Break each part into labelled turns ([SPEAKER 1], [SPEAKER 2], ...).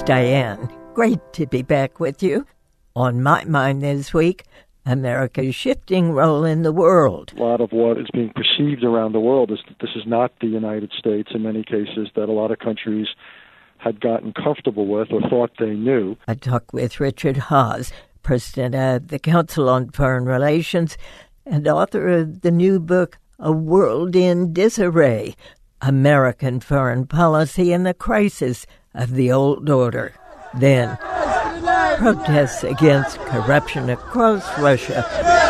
[SPEAKER 1] Diane. Great to be back with you. On my mind this week, America's shifting role in the world.
[SPEAKER 2] A lot of what is being perceived around the world is that this is not the United States in many cases, that a lot of countries had gotten comfortable with or thought they knew.
[SPEAKER 1] I talk with Richard Haass, president of the Council on Foreign Relations and author of the new book, A World in Disarray, American Foreign Policy in the Crisis of the Old Order. Then, protests against corruption across Russia.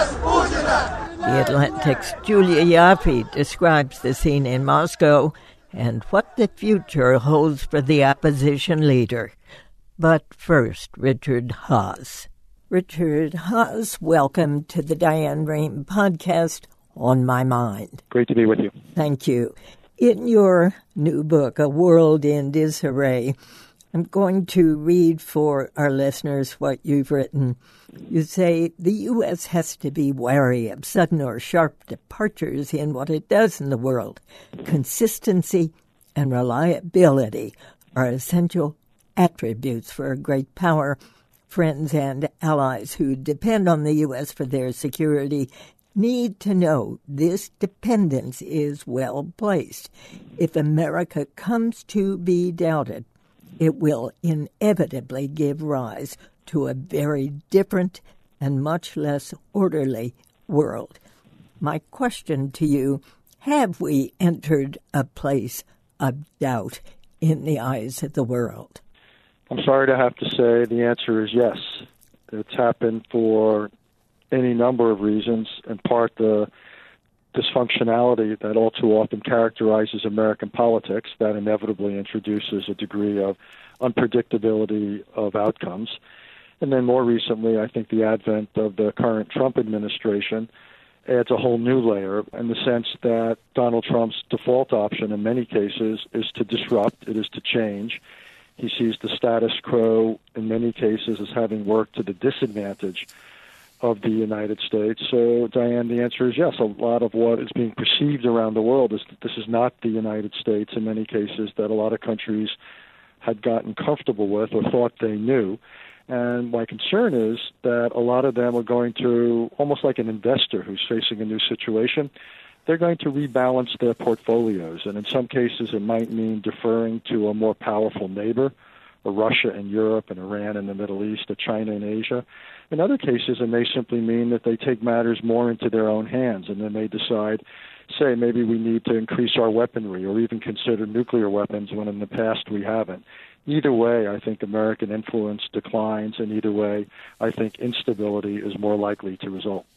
[SPEAKER 1] The Atlantic's Julia Ioffe describes the scene in Moscow and what the future holds for the opposition leader. But first, Richard Haass. Richard Haass, welcome to the Diane Rehm podcast, On My Mind.
[SPEAKER 2] Great to be with you.
[SPEAKER 1] Thank you. In your new book, A World in Disarray, I'm going to read for our listeners what you've written. You say, the U.S. has to be wary of sudden or sharp departures in what it does in the world. Consistency and reliability are essential attributes for a great power. Friends and allies who depend on the U.S. for their security need to know this dependence is well placed. If America comes to be doubted, it will inevitably give rise to a very different and much less orderly world. My question to you, have we entered a place of doubt in the eyes of the world?
[SPEAKER 2] I'm sorry to have to say the answer is yes. It's happened for any number of reasons, in part the dysfunctionality that all too often characterizes American politics that inevitably introduces a degree of unpredictability of outcomes. And then more recently, I think the advent of the current Trump administration adds a whole new layer in the sense that Donald Trump's default option in many cases is to disrupt, it is to change. He sees the status quo in many cases as having worked to the disadvantage of the United States. So, Diane, the answer is yes. A lot of what is being perceived around the world is that this is not the United States in many cases, that a lot of countries had gotten comfortable with or thought they knew. And my concern is that a lot of them are going to, almost like an investor who's facing a new situation, they're going to rebalance their portfolios. And in some cases, it might mean deferring to a more powerful neighbor, a Russia and Europe and Iran in the Middle East, a China and Asia. In other cases, it may simply mean that they take matters more into their own hands, and then they decide, say, maybe we need to increase our weaponry or even consider nuclear weapons when in the past we haven't. Either way, I think American influence declines, and either way, I think instability is more likely to result.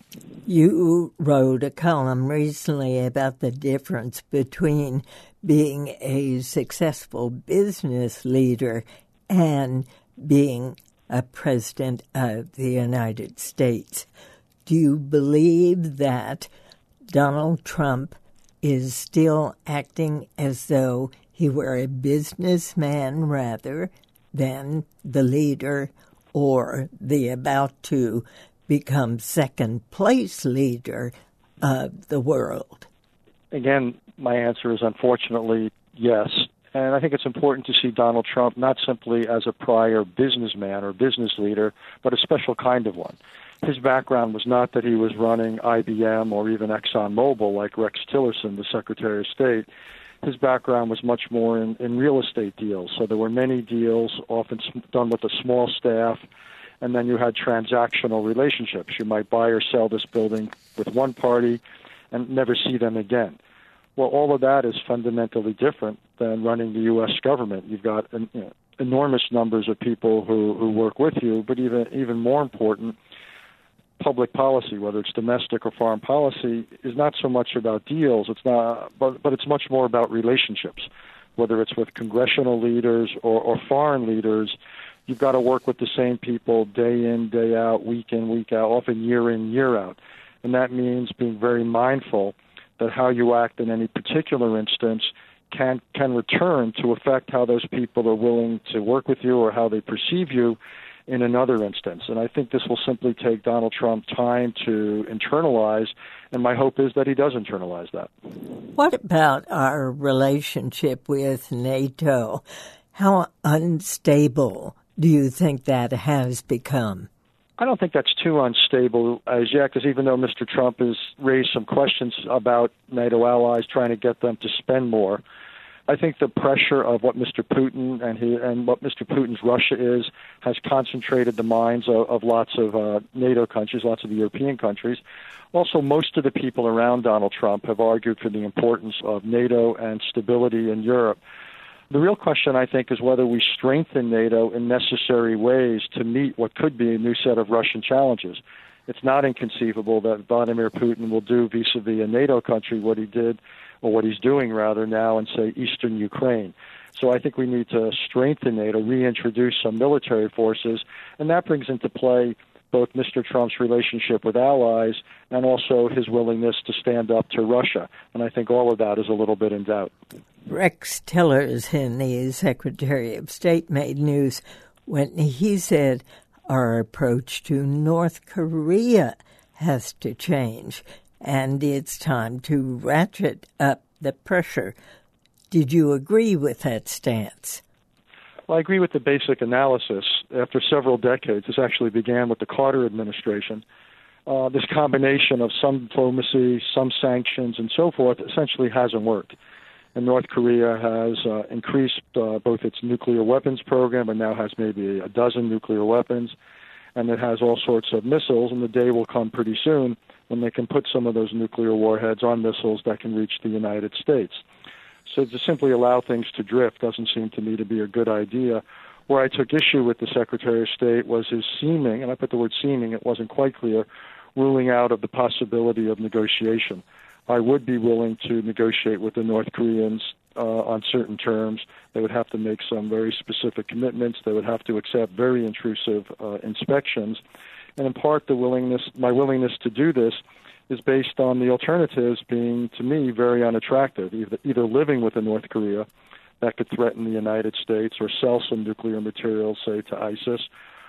[SPEAKER 1] You wrote a column recently about the difference between being a successful business leader and being a president of the United States. Do you believe that Donald Trump is still acting as though he were a businessman rather than the leader or the about to become second-place leader of the world?
[SPEAKER 2] Again, my answer is unfortunately yes. And I think it's important to see Donald Trump not simply as a prior businessman or business leader, but a special kind of one. His background was not that he was running IBM or even ExxonMobil like Rex Tillerson, the Secretary of State. His background was much more in real estate deals. So there were many deals, often done with a small staff, and then you had transactional relationships. You might buy or sell this building with one party and never see them again. Well, all of that is fundamentally different than running the U.S. government. You've got enormous numbers of people who work with you, but even more important, public policy, whether it's domestic or foreign policy, is not so much about deals. It's not, but it's much more about relationships. Whether it's with congressional leaders or foreign leaders, you've got to work with the same people day in, day out, week in, week out, often year in, year out. And that means being very mindful that how you act in any particular instance can return to affect how those people are willing to work with you or how they perceive you in another instance. And I think this will simply take Donald Trump time to internalize, and my hope is that he does internalize that.
[SPEAKER 1] What about our relationship with NATO? How unstable do you think that has become?
[SPEAKER 2] I don't think that's too unstable as yet, because even though Mr. Trump has raised some questions about NATO allies trying to get them to spend more, I think the pressure of what Mr. Putin and what Mr. Putin's Russia is has concentrated the minds of lots of NATO countries, lots of the European countries. Also, most of the people around Donald Trump have argued for the importance of NATO and stability in Europe. The real question, I think, is whether we strengthen NATO in necessary ways to meet what could be a new set of Russian challenges. It's not inconceivable that Vladimir Putin will do vis-a-vis a NATO country what he did, or what he's doing rather now in, say, eastern Ukraine. So I think we need to strengthen NATO, reintroduce some military forces, and that brings into play both Mr. Trump's relationship with allies and also his willingness to stand up to Russia. And I think all of that is a little bit in doubt.
[SPEAKER 1] Rex Tillerson, the Secretary of State, made news when he said our approach to North Korea has to change, and it's time to ratchet up the pressure. Did you agree with that stance?
[SPEAKER 2] Well, I agree with the basic analysis. After several decades, this actually began with the Carter administration. This combination of some diplomacy, some sanctions, and so forth essentially hasn't worked. And North Korea has increased both its nuclear weapons program and now has maybe a dozen nuclear weapons, and it has all sorts of missiles, and the day will come pretty soon when they can put some of those nuclear warheads on missiles that can reach the United States. So to simply allow things to drift doesn't seem to me to be a good idea. Where I took issue with the Secretary of State was his seeming, and I put the word seeming, it wasn't quite clear, ruling out of the possibility of negotiation. I would be willing to negotiate with the North Koreans on certain terms. They would have to make some very specific commitments. They would have to accept very intrusive inspections. And in part, my willingness to do this is based on the alternatives being, to me, very unattractive, either living with a North Korea that could threaten the United States or sell some nuclear materials, say, to ISIS,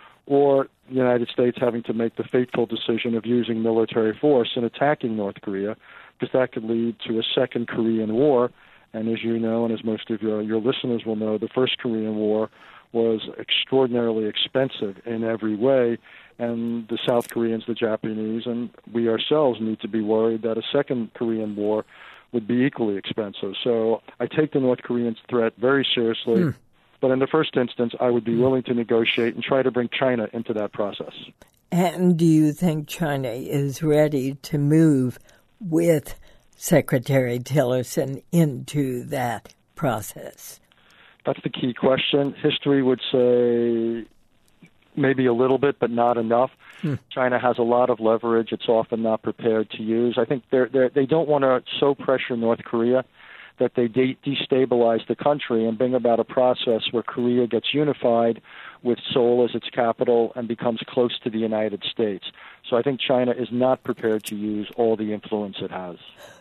[SPEAKER 2] or the United States having to make the fateful decision of using military force and attacking North Korea, because that could lead to a second Korean War. And as you know, and as most of your listeners will know, the first Korean War was extraordinarily expensive in every way, and the South Koreans, the Japanese, and we ourselves need to be worried that a second Korean War would be equally expensive. So I take the North Korean threat very seriously, but in the first instance, I would be willing to negotiate and try to bring China into that process.
[SPEAKER 1] And do you think China is ready to move with Secretary Tillerson into that process?
[SPEAKER 2] That's the key question. History would say maybe a little bit, but not enough. China has a lot of leverage it's often not prepared to use. I think they don't want to so pressure North Korea that they destabilize the country and bring about a process where Korea gets unified with Seoul as its capital and becomes close to the United States. So I think China is not prepared to use all the influence it has.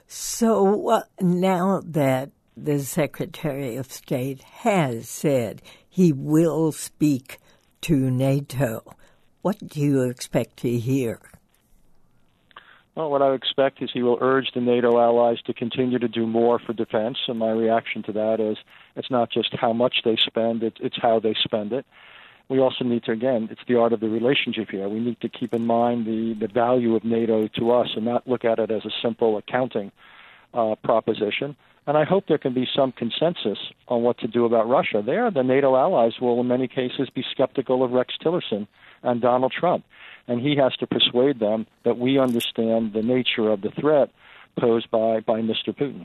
[SPEAKER 1] So now that the Secretary of State has said he will speak to NATO, what do you expect to hear?
[SPEAKER 2] Well, what I expect is he will urge the NATO allies to continue to do more for defense, and my reaction to that is it's not just how much they spend, it's how they spend it. We also need to, again, it's the art of the relationship here. We need to keep in mind the value of NATO to us and not look at it as a simple accounting proposition. And I hope there can be some consensus on what to do about Russia. The NATO allies will, in many cases, be skeptical of Rex Tillerson and Donald Trump. And he has to persuade them that we understand the nature of the threat posed by Mr. Putin.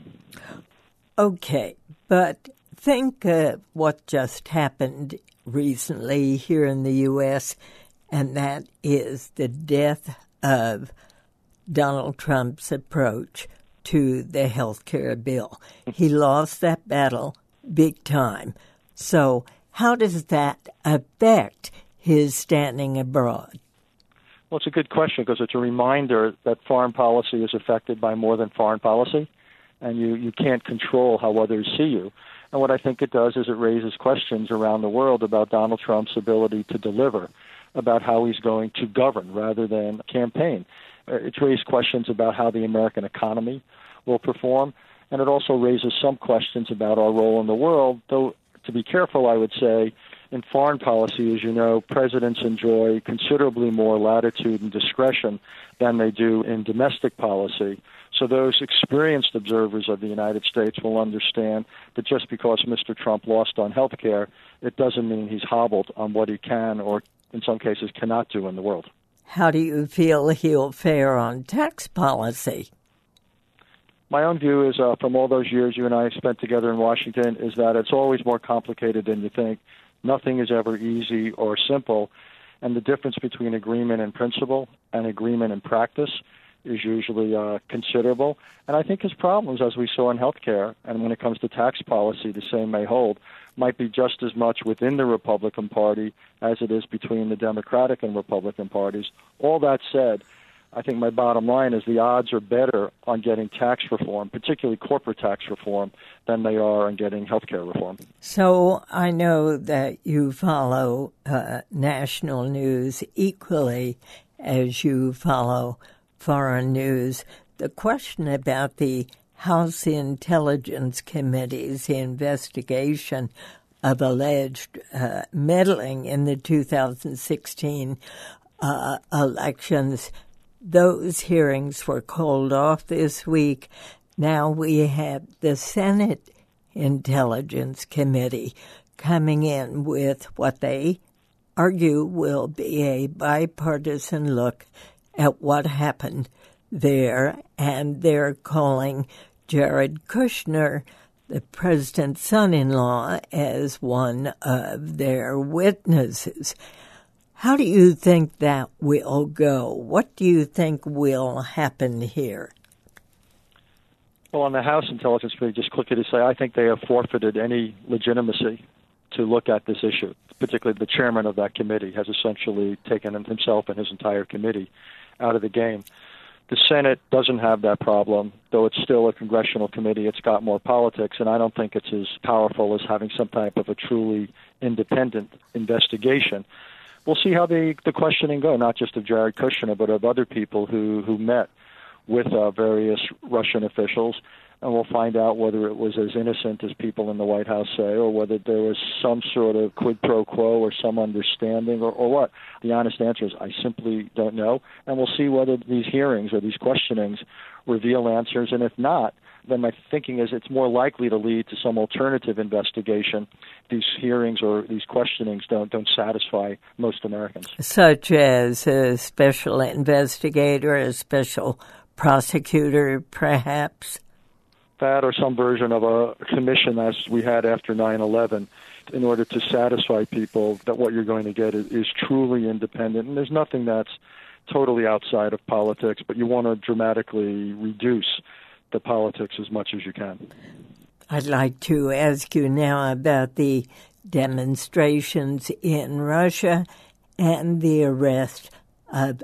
[SPEAKER 1] Okay, but think what just happened recently here in the U.S., and that is the death of Donald Trump's approach to the health care bill. He lost that battle big time. So how does that affect his standing abroad?
[SPEAKER 2] Well, it's a good question because it's a reminder that foreign policy is affected by more than foreign policy, and you can't control how others see you. And what I think it does is it raises questions around the world about Donald Trump's ability to deliver, about how he's going to govern rather than campaign. It's raised questions about how the American economy will perform, and it also raises some questions about our role in the world, though To be careful, I would say, in foreign policy, as you know, presidents enjoy considerably more latitude and discretion than they do in domestic policy. So those experienced observers of the United States will understand that just because Mr. Trump lost on health care, it doesn't mean he's hobbled on what he can or, in some cases, cannot do in the world.
[SPEAKER 1] How do you feel he'll fare on tax policy?
[SPEAKER 2] My own view is, from all those years you and I spent together in Washington, is that it's always more complicated than you think. Nothing is ever easy or simple, and the difference between agreement in principle and agreement in practice is usually considerable. And I think his problems, as we saw in healthcare, and when it comes to tax policy, the same may hold, might be just as much within the Republican Party as it is between the Democratic and Republican parties. All that said, I think my bottom line is the odds are better on getting tax reform, particularly corporate tax reform, than they are on getting health care reform.
[SPEAKER 1] So I know that you follow national news equally as you follow foreign news. The question about the House Intelligence Committee's investigation of alleged meddling in the 2016 elections, those hearings were called off this week. Now we have the Senate Intelligence Committee coming in with what they argue will be a bipartisan look at what happened there, and they're calling Jared Kushner, the president's son-in-law, as one of their witnesses. How do you think that will go? What do you think will happen here?
[SPEAKER 2] Well, on the House Intelligence Committee, just quickly to say, I think they have forfeited any legitimacy to look at this issue. Particularly the chairman of that committee has essentially taken himself and his entire committee out of the game. The Senate doesn't have that problem, though it's still a congressional committee. It's got more politics, and I don't think it's as powerful as having some type of a truly independent investigation. We'll see how the questioning go, not just of Jared Kushner, but of other people who met with various Russian officials, and we'll find out whether it was as innocent as people in the White House say, or whether there was some sort of quid pro quo or some understanding, or what. The honest answer is I simply don't know, and we'll see whether these hearings or these questionings reveal answers, and if not, then my thinking is it's more likely to lead to some alternative investigation. These hearings or these questionings don't satisfy most Americans.
[SPEAKER 1] Such as a special investigator, a special prosecutor, perhaps?
[SPEAKER 2] That or some version of a commission as we had after 9/11 in order to satisfy people that what you're going to get is truly independent. And there's nothing that's totally outside of politics, but you want to dramatically reduce the politics as much as you can.
[SPEAKER 1] I'd like to ask you now about the demonstrations in Russia and the arrest of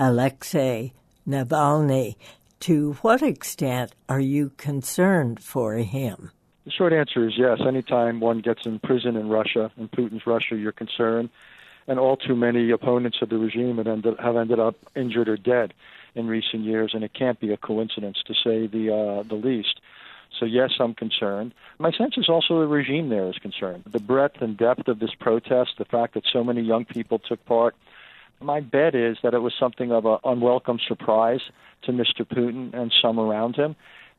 [SPEAKER 1] Alexei Navalny. To what extent are you concerned for him?
[SPEAKER 2] The short answer is yes. Anytime one gets in prison in Russia, in Putin's Russia, you're concerned. And all too many opponents of the regime have ended up injured or dead in recent years, and it can't be a coincidence, to say the least. So yes, I'm concerned. My sense is also the regime there is concerned. The breadth and depth of this protest, the fact that so many young people took part, my bet is that it was something of an unwelcome surprise to Mr. Putin and some around him.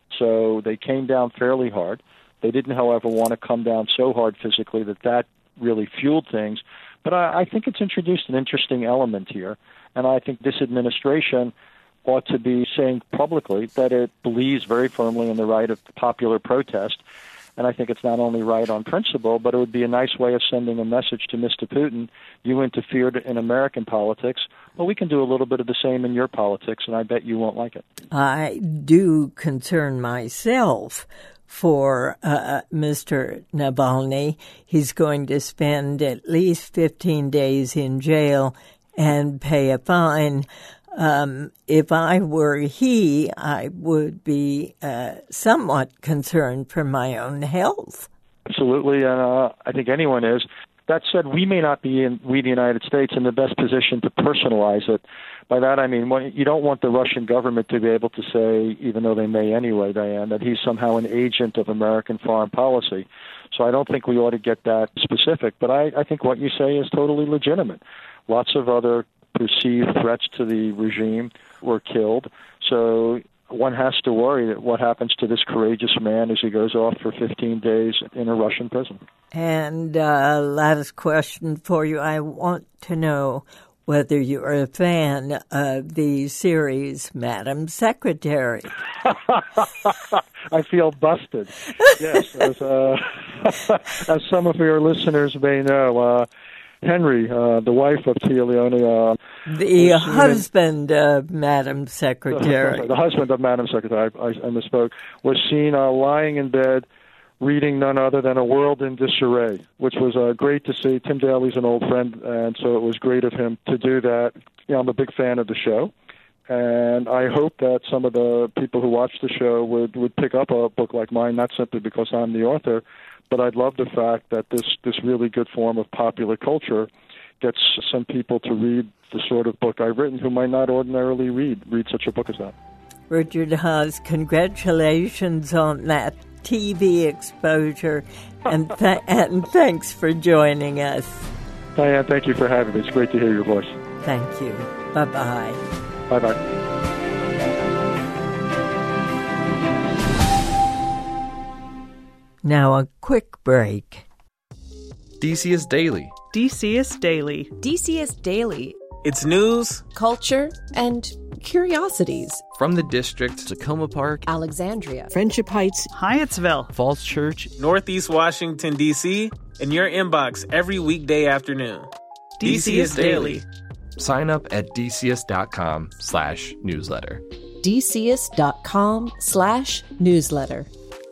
[SPEAKER 2] So they came down fairly hard. They didn't, however, want to come down so hard physically that really fueled things. But I think it's introduced an interesting element here, and I think this administration ought to be saying publicly that it believes very firmly in the right of popular protest. And I think it's not only right on principle, but it would be a nice way of sending a message to Mr. Putin. You interfered in American politics. Well, we can do a little bit of the same in your politics, and I bet you won't like it.
[SPEAKER 1] I do concern myself for Mr. Navalny. He's going to spend at least 15 days in jail and pay a fine. If I were he, I would be somewhat concerned for my own health.
[SPEAKER 2] Absolutely, and I think anyone is. That said, we may not be we the United States, in the best position to personalize it. By that I mean, you don't want the Russian government to be able to say, even though they may anyway, Diane, that he's somehow an agent of American foreign policy. So I don't think we ought to get that specific. But I think what you say is totally legitimate. Lots of other perceived threats to the regime were killed. So one has to worry that what happens to this courageous man as he goes off for 15 days in a Russian prison.
[SPEAKER 1] And last question for you. I want to know whether you're a fan of the series Madam Secretary.
[SPEAKER 2] I feel busted. Yes, as some of your listeners may know, Henry, the wife of Tia Leone,
[SPEAKER 1] the husband of Madam Secretary.
[SPEAKER 2] The husband of Madam Secretary, I misspoke, was seen lying in bed reading none other than A World in Disarray, which was great to see. Tim Daly's an old friend, and so it was great of him to do that. You know, I'm a big fan of the show, and I hope that some of the people who watch the show would pick up a book like mine, not simply because I'm the author, but I'd love the fact that this really good form of popular culture gets some people to read the sort of book I've written who might not ordinarily read such a book as that.
[SPEAKER 1] Richard Haass, congratulations on that TV exposure, and thanks for joining us.
[SPEAKER 2] Diane, thank you for having me. It's great to hear your voice.
[SPEAKER 1] Thank you. Bye-bye.
[SPEAKER 2] Bye-bye.
[SPEAKER 1] Now a quick break.
[SPEAKER 3] DCS Daily.
[SPEAKER 4] DCS Daily.
[SPEAKER 5] DCS Daily.
[SPEAKER 6] It's news,
[SPEAKER 5] culture, and curiosities.
[SPEAKER 3] From the district, Tacoma Park,
[SPEAKER 5] Alexandria,
[SPEAKER 7] Friendship Heights,
[SPEAKER 4] Hyattsville,
[SPEAKER 3] Falls Church,
[SPEAKER 6] Northeast Washington, D.C., in your inbox every weekday afternoon.
[SPEAKER 4] DCS Daily.
[SPEAKER 3] Sign up at dcs.com/newsletter.
[SPEAKER 5] dcs.com/newsletter.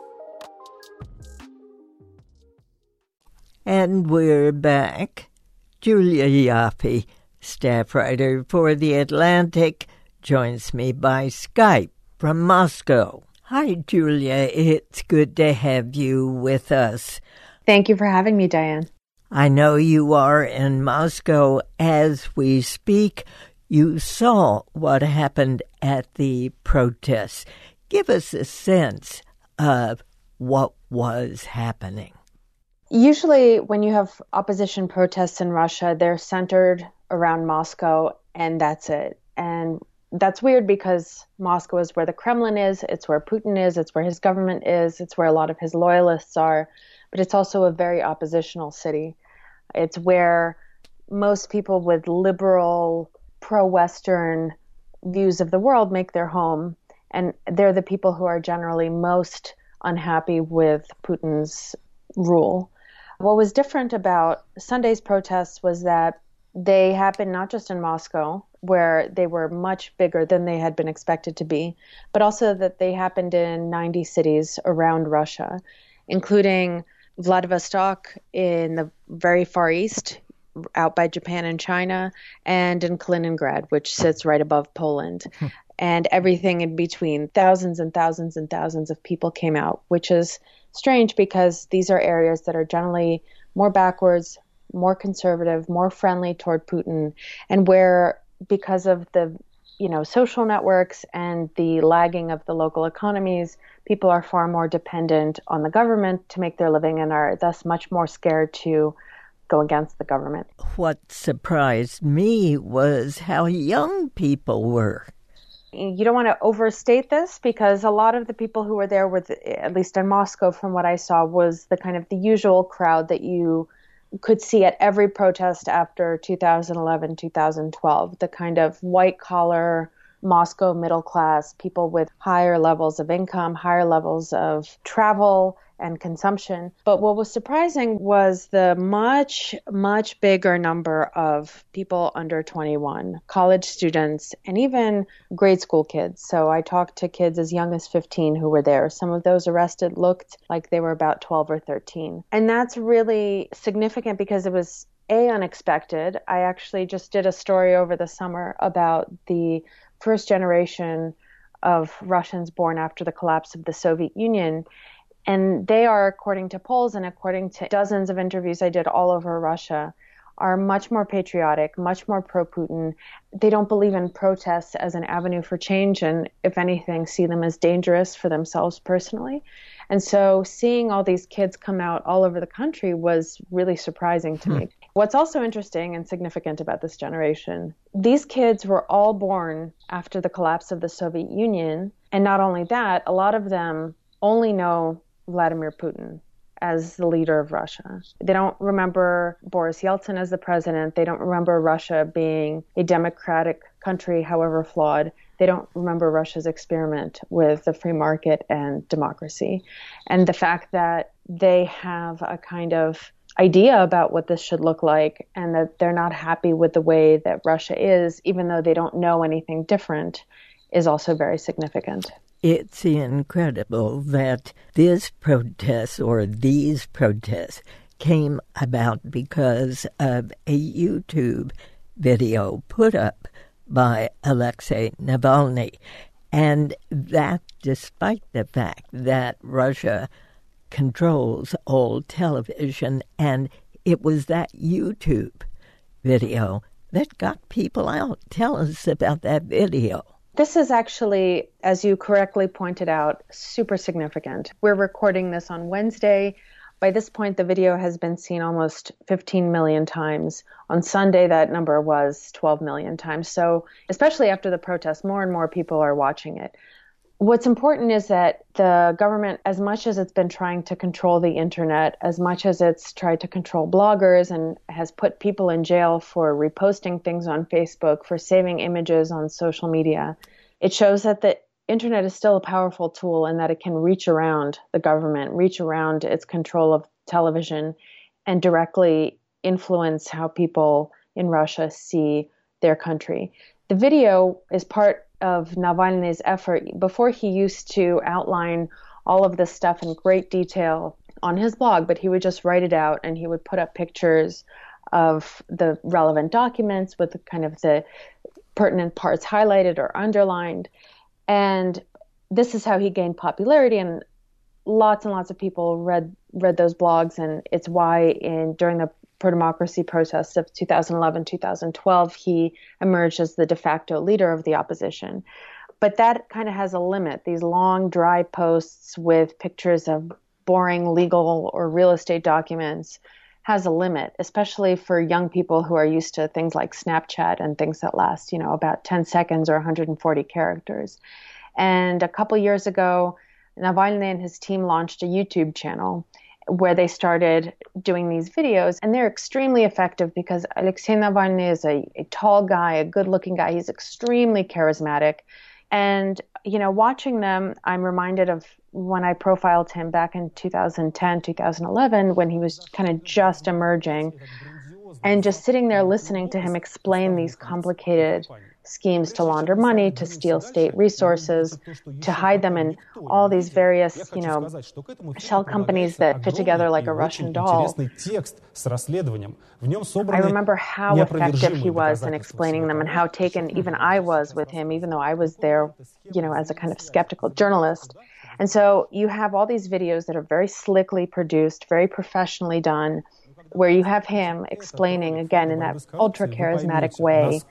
[SPEAKER 1] And we're back. Julia Ioffe, staff writer for The Atlantic, joins me by Skype from Moscow. Hi, Julia. It's good to have you with us.
[SPEAKER 8] Thank you for having me, Diane.
[SPEAKER 1] I know you are in Moscow as we speak. You saw what happened at the protests. Give us a sense of what was happening.
[SPEAKER 8] Usually when you have opposition protests in Russia, they're centered around Moscow, and that's it. And that's weird because Moscow is where the Kremlin is, it's where Putin is, it's where his government is, it's where a lot of his loyalists are, but it's also a very oppositional city. It's where most people with liberal, pro-Western views of the world make their home, and they're the people who are generally most unhappy with Putin's rule. What was different about Sunday's protests was that they happened not just in Moscow, where they were much bigger than they had been expected to be, but also that they happened in 90 cities around Russia, including Vladivostok in the very far east, out by Japan and China, and in Kaliningrad, which sits right above Poland. And everything in between. Thousands and thousands and thousands of people came out, which is strange because these are areas that are generally more backwards, more conservative, more friendly toward Putin, and where, because of the social networks and the lagging of the local economies, people are far more dependent on the government to make their living and are thus much more scared to go against the government.
[SPEAKER 1] What surprised me was how young people were.
[SPEAKER 8] You don't want to overstate this because a lot of the people who were there were, at least in Moscow, from what I saw, was the kind of the usual crowd that you could see at every protest after 2011, 2012, the kind of white-collar Moscow middle class, people with higher levels of income, higher levels of travel and consumption. But what was surprising was the much, much bigger number of people under 21, college students, and even grade school kids. So I talked to kids as young as 15 who were there. Some of those arrested looked like they were about 12 or 13. And that's really significant because it was unexpected. I actually just did a story over the summer about the first generation of Russians born after the collapse of the Soviet Union. And they are, according to polls and according to dozens of interviews I did all over Russia, are much more patriotic, much more pro-Putin. They don't believe in protests as an avenue for change and, if anything, see them as dangerous for themselves personally. And so seeing all these kids come out all over the country was really surprising to me. What's also interesting and significant about this generation, these kids were all born after the collapse of the Soviet Union. And not only that, a lot of them only know Vladimir Putin as the leader of Russia. They don't remember Boris Yeltsin as the president. They don't remember Russia being a democratic country, however flawed. They don't remember Russia's experiment with the free market and democracy. And the fact that they have a kind of idea about what this should look like and that they're not happy with the way that Russia is, even though they don't know anything different, is also very significant.
[SPEAKER 1] It's incredible that this protest or these protests came about because of a YouTube video put up by Alexei Navalny, and that despite the fact that Russia controls all television, and it was that YouTube video that got people out. Tell us about that video.
[SPEAKER 8] This is actually, as you correctly pointed out, super significant. We're recording this on Wednesday. By this point, the video has been seen almost 15 million times. On Sunday, that number was 12 million times. So especially after the protest, more and more people are watching it. What's important is that the government, as much as it's been trying to control the internet, as much as it's tried to control bloggers and has put people in jail for reposting things on Facebook, for saving images on social media, it shows that the internet is still a powerful tool and that it can reach around the government, reach around its control of television, and directly influence how people in Russia see their country. The video is part of Navalny's effort. Before, he used to outline all of this stuff in great detail on his blog, but he would just write it out and he would put up pictures of the relevant documents with the kind of the pertinent parts highlighted or underlined. And this is how he gained popularity, and lots of people read those blogs, and it's why during the pro-democracy protests of 2011-2012, he emerged as the de facto leader of the opposition. But that kind of has a limit. These long, dry posts with pictures of boring legal or real estate documents has a limit, especially for young people who are used to things like Snapchat and things that last, about 10 seconds or 140 characters. And a couple years ago, Navalny and his team launched a YouTube channel where they started doing these videos, and they're extremely effective because Alexei Navalny is a tall guy, a good-looking guy. He's extremely charismatic. And, watching them, I'm reminded of when I profiled him back in 2010, 2011, when he was kind of just emerging, and just sitting there listening to him explain these complicated schemes to launder money, to steal state resources, to hide them in all these various, shell companies that fit together like a Russian doll. I remember how effective he was in explaining them and how taken even I was with him, even though I was there, as a kind of skeptical journalist. And so you have all these videos that are very slickly produced, very professionally done, where you have him explaining, again, in that ultra-charismatic way,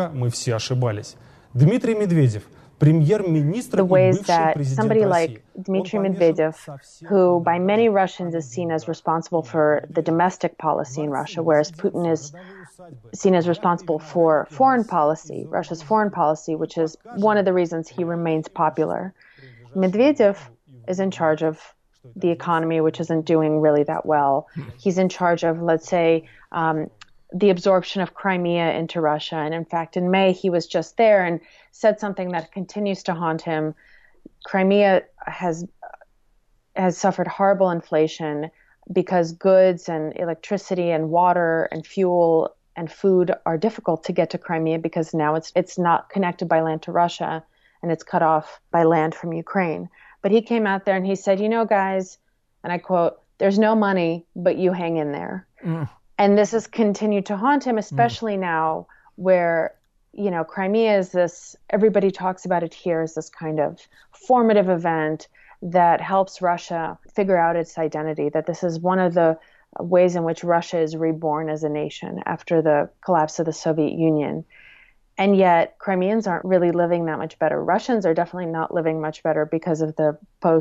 [SPEAKER 8] the ways that somebody like Dmitry Medvedev, who by many Russians is seen as responsible for the domestic policy in Russia, whereas Putin is seen as responsible for foreign policy, Russia's foreign policy, which is one of the reasons he remains popular. Medvedev is in charge of the economy, which isn't doing really that well. He's in charge of, let's say, the absorption of Crimea into Russia. And in fact, in May, he was just there and said something that continues to haunt him. Crimea has suffered horrible inflation because goods and electricity and water and fuel and food are difficult to get to Crimea because now it's not connected by land to Russia and it's cut off by land from Ukraine. But he came out there and he said, guys, and I quote, "There's no money, but you hang in there." And this has continued to haunt him, especially now where, Crimea is this, everybody talks about it here as this kind of formative event that helps Russia figure out its identity, that this is one of the ways in which Russia is reborn as a nation after the collapse of the Soviet Union. And yet Crimeans aren't really living that much better. Russians are definitely not living much better because of the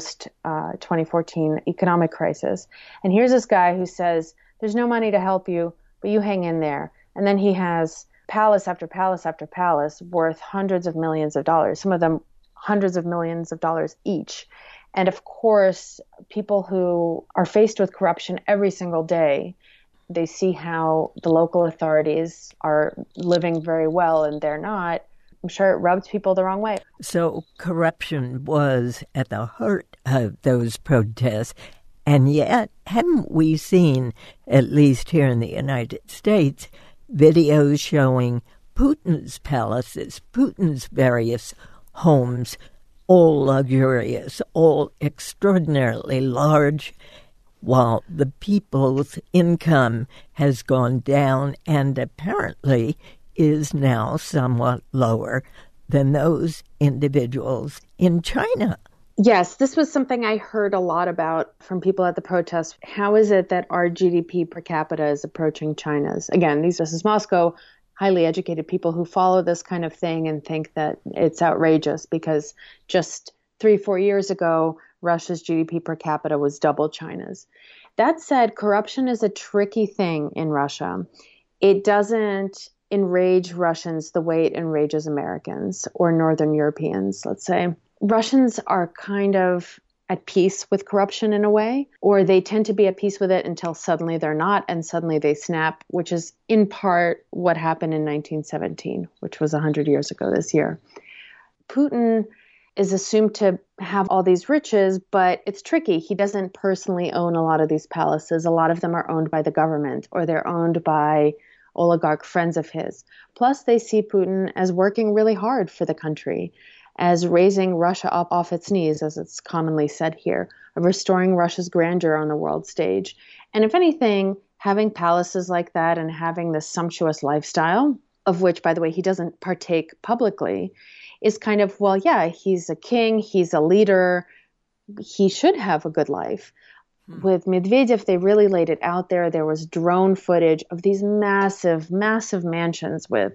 [SPEAKER 8] post-2014 economic crisis. And here's this guy who says, there's no money to help you, but you hang in there. And then he has palace after palace after palace worth hundreds of millions of dollars, some of them hundreds of millions of dollars each. And of course, people who are faced with corruption every single day, they see how the local authorities are living very well and they're not. I'm sure it rubs people the wrong way.
[SPEAKER 1] So corruption was at the heart of those protests. And yet, haven't we seen, at least here in the United States, videos showing Putin's palaces, Putin's various homes, all luxurious, all extraordinarily large, while the people's income has gone down and apparently is now somewhat lower than those individuals in China?
[SPEAKER 8] Yes, this was something I heard a lot about from people at the protests. How is it that our GDP per capita is approaching China's? Again, this is Moscow, highly educated people who follow this kind of thing and think that it's outrageous because just 3-4 years ago, Russia's GDP per capita was double China's. That said, corruption is a tricky thing in Russia. It doesn't enrage Russians the way it enrages Americans or Northern Europeans, let's say. Russians are kind of at peace with corruption in a way, or they tend to be at peace with it until suddenly they're not, and suddenly they snap, which is in part what happened in 1917, which was 100 years ago this year. Putin is assumed to have all these riches, but it's tricky. He doesn't personally own a lot of these palaces. A lot of them are owned by the government, or they're owned by oligarch friends of his. Plus, they see Putin as working really hard for the country, as raising Russia up off its knees, as it's commonly said here, of restoring Russia's grandeur on the world stage. And if anything, having palaces like that and having this sumptuous lifestyle, of which, by the way, he doesn't partake publicly, is kind of, well, yeah, he's a king, he's a leader, he should have a good life. With Medvedev, they really laid it out there. There was drone footage of these massive, massive mansions with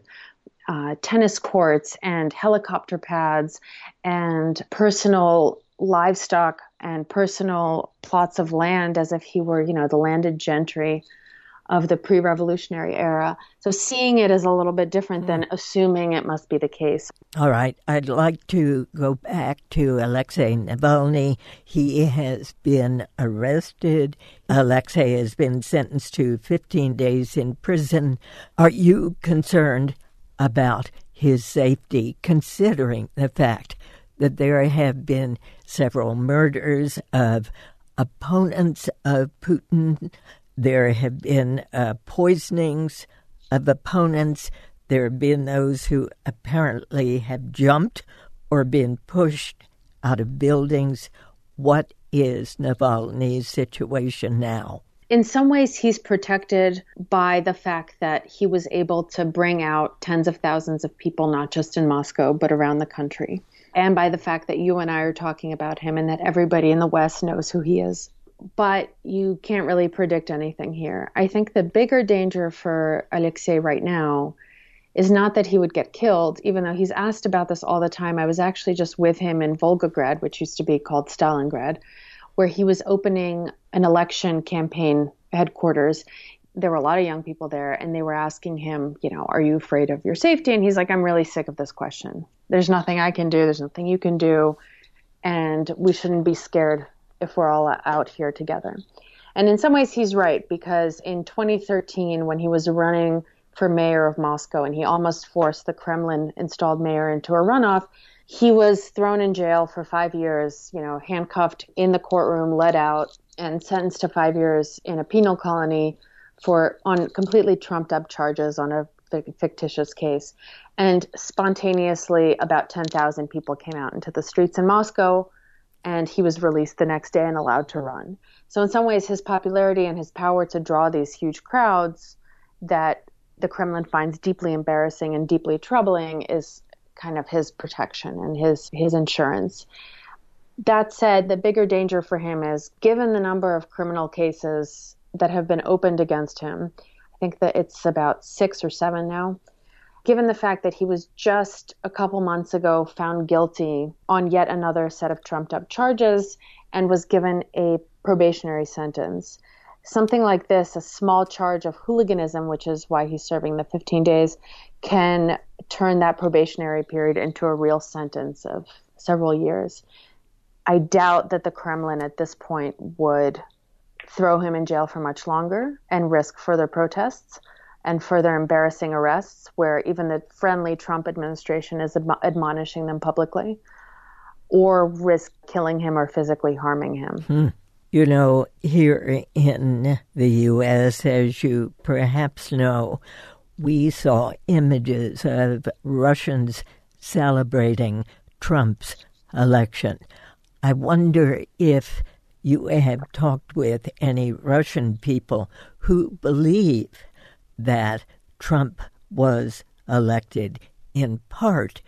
[SPEAKER 8] tennis courts and helicopter pads and personal livestock and personal plots of land as if he were, the landed gentry of the pre-revolutionary era. So seeing it is a little bit different than assuming it must be the case.
[SPEAKER 1] All right. I'd like to go back to Alexei Navalny. He has been arrested. Alexei has been sentenced to 15 days in prison. Are you concerned about his safety, considering the fact that there have been several murders of opponents of Putin? There have been poisonings of opponents. There have been those who apparently have jumped or been pushed out of buildings. What is Navalny's situation now?
[SPEAKER 8] In some ways, he's protected by the fact that he was able to bring out tens of thousands of people, not just in Moscow, but around the country. And by the fact that you and I are talking about him and that everybody in the West knows who he is. But you can't really predict anything here. I think the bigger danger for Alexei right now is not that he would get killed, even though he's asked about this all the time. I was actually just with him in Volgograd, which used to be called Stalingrad, where he was opening an election campaign headquarters. There were a lot of young people there, and they were asking him, are you afraid of your safety? And he's like, I'm really sick of this question. There's nothing I can do. There's nothing you can do. And we shouldn't be scared if we're all out here together. And in some ways, he's right, because in 2013, when he was running for mayor of Moscow and he almost forced the Kremlin-installed mayor into a runoff, he was thrown in jail for 5 years, handcuffed in the courtroom, let out, and sentenced to 5 years in a penal colony on completely trumped up charges on a fictitious case. And spontaneously, about 10,000 people came out into the streets in Moscow, and he was released the next day and allowed to run. So in some ways, his popularity and his power to draw these huge crowds that the Kremlin finds deeply embarrassing and deeply troubling is kind of his protection and his insurance. That said, the bigger danger for him is, given the number of criminal cases that have been opened against him, I think that it's about 6 or 7 now, given the fact that he was just a couple months ago found guilty on yet another set of trumped-up charges and was given a probationary sentence. Something like this, a small charge of hooliganism, which is why he's serving the 15 days, can turn that probationary period into a real sentence of several years. I doubt that the Kremlin at this point would throw him in jail for much longer and risk further protests and further embarrassing arrests, where even the friendly Trump administration is admonishing them publicly, or risk killing him or physically harming him.
[SPEAKER 1] You know, here in the U.S., as you perhaps know, we saw images of Russians celebrating Trump's election. I wonder if you have talked with any Russian people who believe that Trump was elected in part,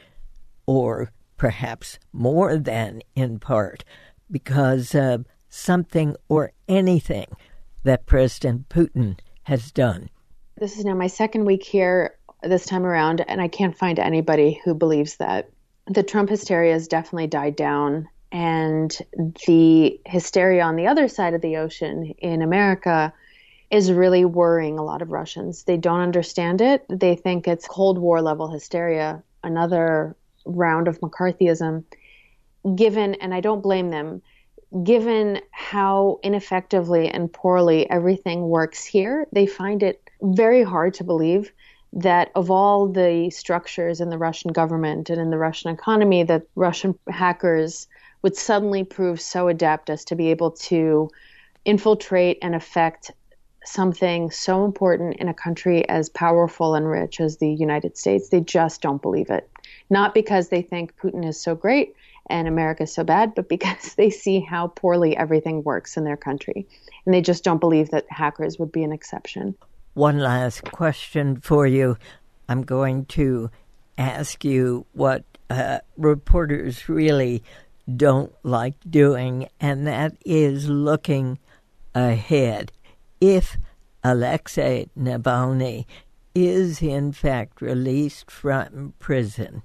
[SPEAKER 1] or perhaps more than in part, because of something or anything that President Putin has done.
[SPEAKER 8] This is now my second week here this time around, and I can't find anybody who believes that. The Trump hysteria has definitely died down, and the hysteria on the other side of the ocean in America is really worrying a lot of Russians. They don't understand it. They think it's Cold War level hysteria, another round of McCarthyism, given, and I don't blame them, given how ineffectively and poorly everything works here. They find it very hard to believe that of all the structures in the Russian government and in the Russian economy, that Russian hackers would suddenly prove so adept as to be able to infiltrate and affect something so important in a country as powerful and rich as the United States. They just don't believe it. Not because they think Putin is so great and America is so bad, but because they see how poorly everything works in their country. And they just don't believe that hackers would be an exception.
[SPEAKER 1] One last question for you. I'm going to ask you what reporters really don't like doing, and that is looking ahead. If Alexei Navalny is in fact released from prison,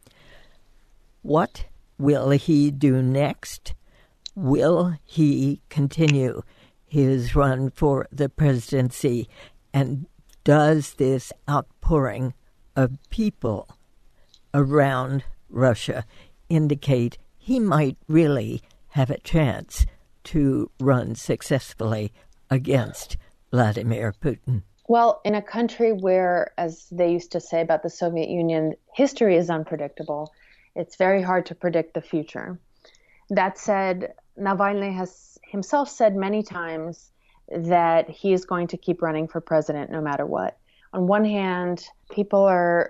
[SPEAKER 1] what will he do next? Will he continue his run for the presidency? And does this outpouring of people around Russia indicate he might really have a chance to run successfully against Vladimir Putin?
[SPEAKER 8] Well, in a country where, as they used to say about the Soviet Union, history is unpredictable, it's very hard to predict the future. That said, Navalny has himself said many times that he is going to keep running for president no matter what. On one hand, people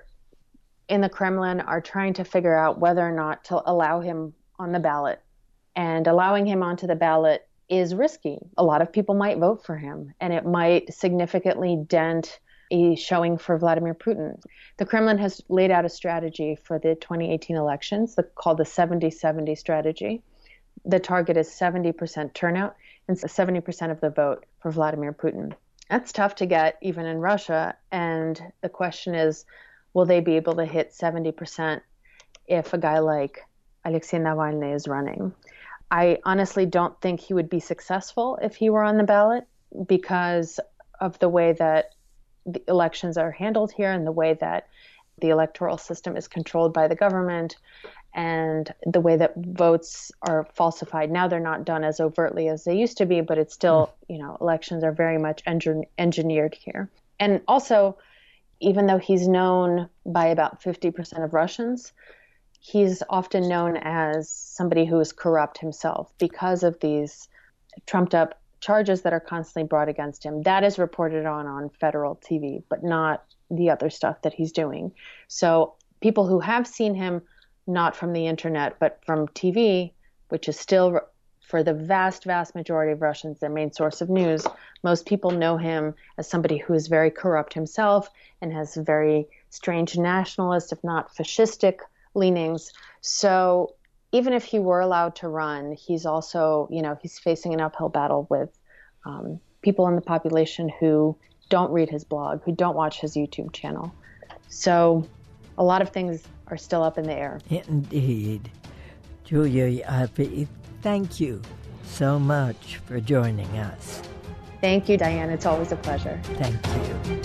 [SPEAKER 8] in the Kremlin are trying to figure out whether or not to allow him on the ballot. And allowing him onto the ballot is risky. A lot of people might vote for him, and it might significantly dent a showing for Vladimir Putin. The Kremlin has laid out a strategy for the 2018 elections called the 70-70 strategy. The target is 70% turnout and 70% of the vote for Vladimir Putin. That's tough to get even in Russia, and the question is, will they be able to hit 70% if a guy like Alexei Navalny is running? I honestly don't think he would be successful if he were on the ballot because of the way that the elections are handled here and the way that the electoral system is controlled by the government and the way that votes are falsified. Now they're not done as overtly as they used to be, but it's still, elections are very much engineered here. And also, even though he's known by about 50% of Russians, he's often known as somebody who is corrupt himself because of these trumped up charges that are constantly brought against him. That is reported on federal TV, but not the other stuff that he's doing. So people who have seen him, not from the internet, but from TV, which is still, for the vast, vast majority of Russians, their main source of news, most people know him as somebody who is very corrupt himself and has very strange nationalist, if not fascistic, leanings. So even if he were allowed to run, he's also, he's facing an uphill battle with people in the population who don't read his blog, who don't watch his YouTube channel. So a lot of things are still up in the air.
[SPEAKER 1] Indeed. Julia Ioffe, thank you so much for joining us.
[SPEAKER 8] Thank you, Diane. It's always a pleasure.
[SPEAKER 1] Thank you.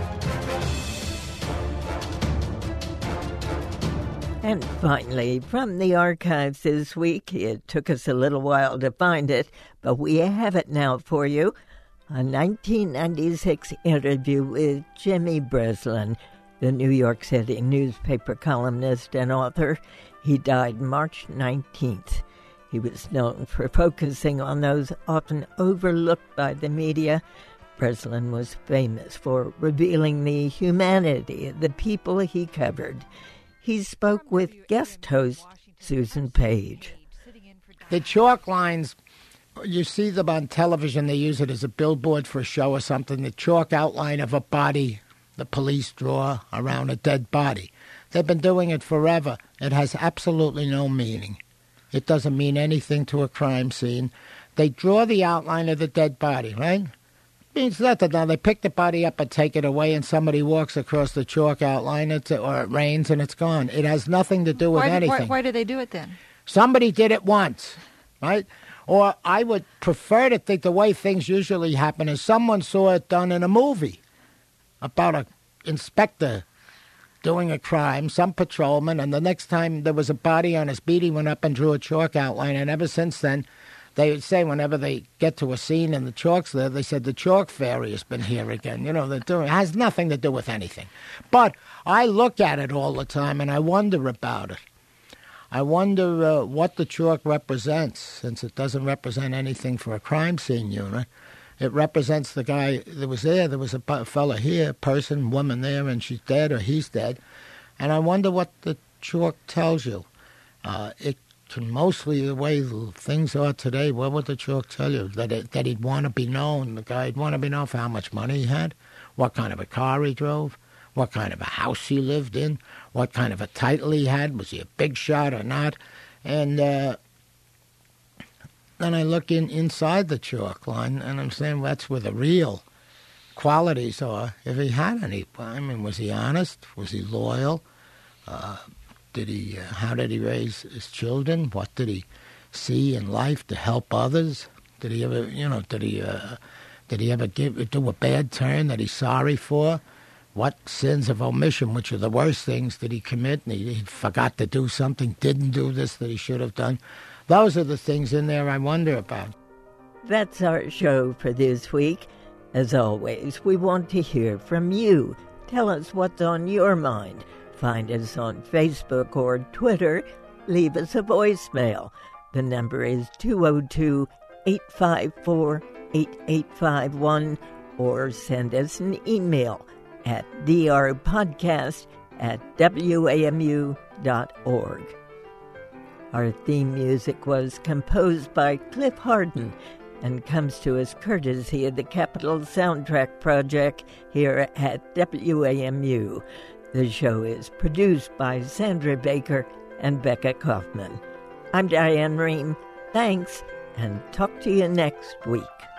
[SPEAKER 1] And finally, from the archives this week, it took us a little while to find it, but we have it now for you. A 1996 interview with Jimmy Breslin, the New York City newspaper columnist and author. He died March 19th. He was known for focusing on those often overlooked by the media. Breslin was famous for revealing the humanity of the people he covered. He spoke with guest host Susan Page.
[SPEAKER 7] The chalk lines, you see them on television. They use it as a billboard for a show or something. The chalk outline of a body the police draw around a dead body. They've been doing it forever. It has absolutely no meaning. It doesn't mean anything to a crime scene. They draw the outline of the dead body, right? Means nothing. Now they pick the body up and take it away, and somebody walks across the chalk outline, or it rains and it's gone. It has nothing to do with anything.
[SPEAKER 9] Why do they do it then?
[SPEAKER 7] Somebody did it once, right? Or I would prefer to think the way things usually happen is someone saw it done in a movie about an inspector doing a crime, some patrolman, and the next time there was a body on his beat, he went up and drew a chalk outline, and ever since then, they would say whenever they get to a scene and the chalk's there, they said the chalk fairy has been here again. It has nothing to do with anything. But I look at it all the time and I wonder about it. I wonder what the chalk represents, since it doesn't represent anything for a crime scene unit. It represents the guy that was there. There was a fella here, person, woman there, and she's dead or he's dead. And I wonder what the chalk tells you. It can mostly, the way things are today, what would the chalk tell you? That he'd want to be known. The guy'd want to be known for how much money he had, what kind of a car he drove, what kind of a house he lived in, what kind of a title he had. Was he a big shot or not? And then I look inside the chalk line, and I'm saying that's where the real qualities are. If he had any, I mean, was he honest? Was he loyal? How did he raise his children? What did he see in life to help others? Did he ever, do a bad turn that he's sorry for? What sins of omission, which are the worst things, did he commit? And he forgot to do something, didn't do this that he should have done. Those are the things in there I wonder about.
[SPEAKER 1] That's our show for this week. As always, we want to hear from you. Tell us what's on your mind. Find us on Facebook or Twitter. Leave us a voicemail. The number is 202-854-8851, or send us an email at drpodcast@wamu.org. Our theme music was composed by Cliff Harden and comes to us courtesy of the Capitol Soundtrack Project here at WAMU. The show is produced by Sandra Baker and Becca Kaufman. I'm Diane Rehm. Thanks, and talk to you next week.